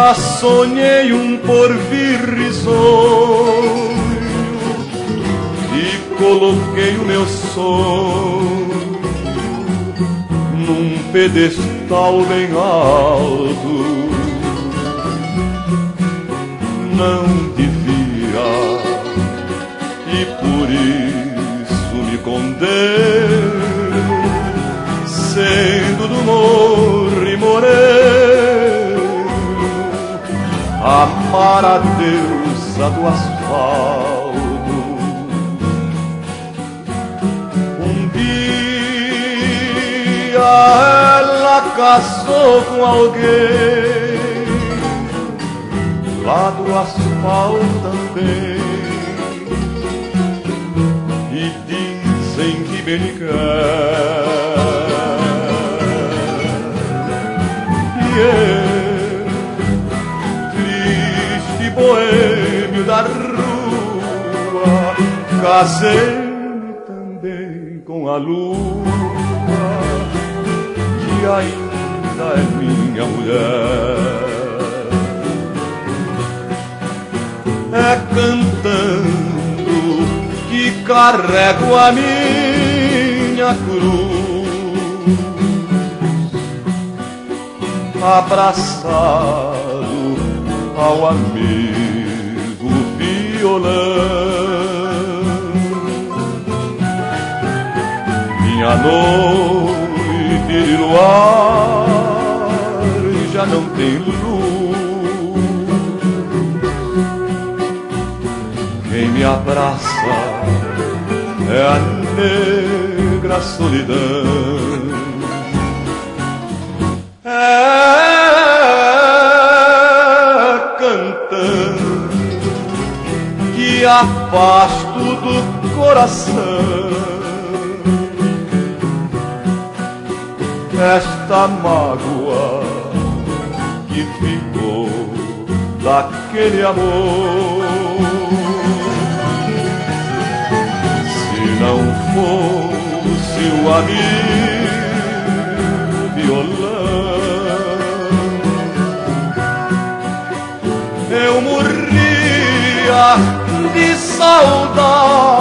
Já sonhei um porvir risonho e coloquei o meu sonho num pedestal bem alto. Não devia, e por isso me condeno, sendo do morro e moreno, amar a deusa do asfalto. Um dia ela casou com alguém lá do asfalto também, e dizem que bem lhe quer. E eu, triste boêmio da rua, casei-me também com a lua, que ainda é minha mulher. É cantando que carrego a minha cruz, abraçado ao amigo violão. Minha noite de luar já não tem luz. Quem me abraça é a negra solidão. É cantando que afasto do coração esta mágoa que ficou daquele amor. Não fosse o amigo violão, eu morria de saudade